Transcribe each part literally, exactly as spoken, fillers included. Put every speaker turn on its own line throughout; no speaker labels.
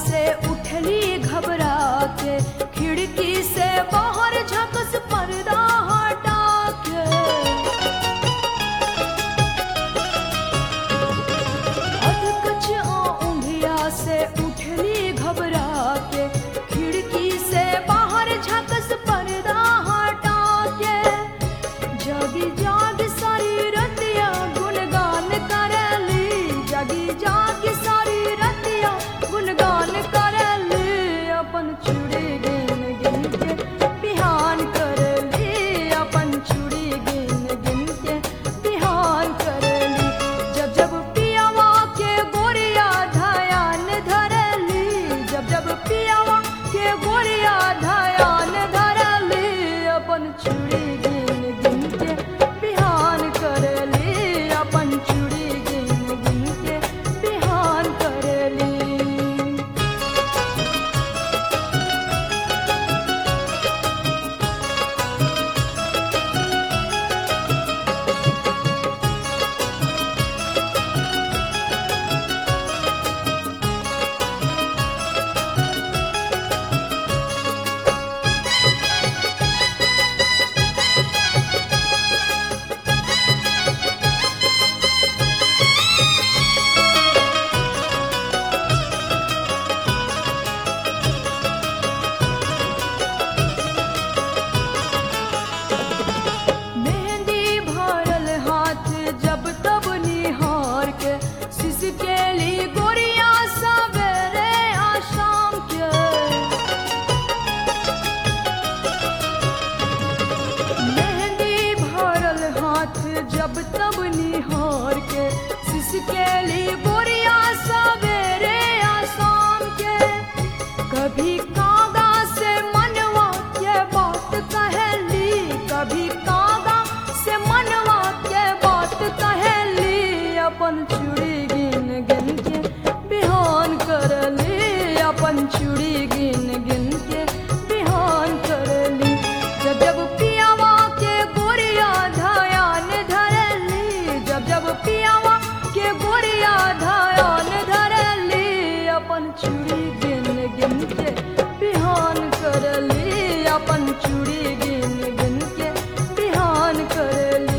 से उठली घबरा के, खिड़की से बाहर झकस पर्दा हटा के। अधकच ऊँघिया से उठली घबरा के, खिड़की से बाहर झकस पर्दा हटा के। जागी जागी सारी रतिया गुनगान करली, जागी जागी सारी रतिया गुनगान करली। अपन चूड़ी गिन गिन के बिहान करली, अपन चूड़ी गिन गिन के बिहान करली। जब जब पियावा के गोरिया ध्यान धरली, जब जब पियावा के गोरिया ध्यान धरली। अपन चूड़ी गिन गिन के बिहान करली, अपन चूड़ी गिन गिन के बिहान करली। मेहंदी भरल हाथ जब तब निहार के, सिसकेली गोरिया सवेरे आ शाम के। मेहंदी भरल हाथ जब तब निहार के, सिसकेली गोरिया सवेरे आ शाम के। कभी कागा से मनवा के बात कहली, कभी कागा से मनवा के बात कहली। अपन चूड़ी गिन गिन के बिहान करली, अपन चूड़ी गिन गिन के बिहान करली। जब जब पियावा के गोरिया ध्यान धरली, जब जब पियावा के गोरिया ध्यान धरली। अपन चूड़ी गिन गिन के बिहान करली, अपन चूड़ी गिन गिन के बिहान करली।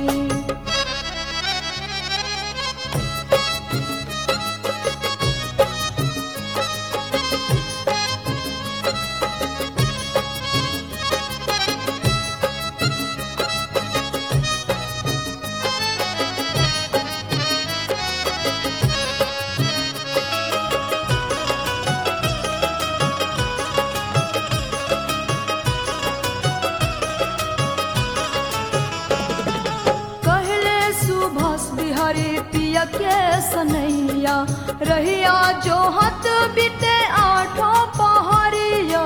कहले सुभाष बिहारी पिया के सनैया, रहिया जो हत बीते आठों पहाड़िया।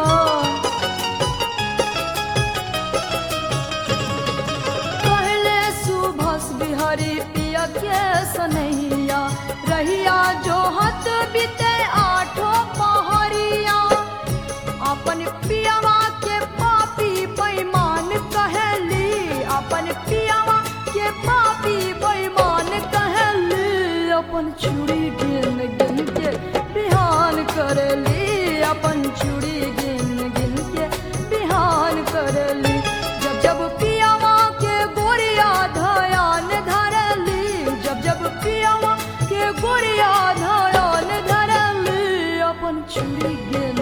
कहले सुभाष बिहारी पिया के सनैया, रहिया जो हत बीते आठों पहाड़िया। अपन पियावा के पापी बेईमान कहली, अपन पियावा के पापी बेईमान कहली। अपन चूड़ी गिन गिन के बिहान करली, अपन चूड़ी गिन गिन के बिहान करली। जब जब पियावा के गोरिया ध्यान धरली, जब जब पियावा के गोरिया ध्यान धरली। अपन चूड़ी गिन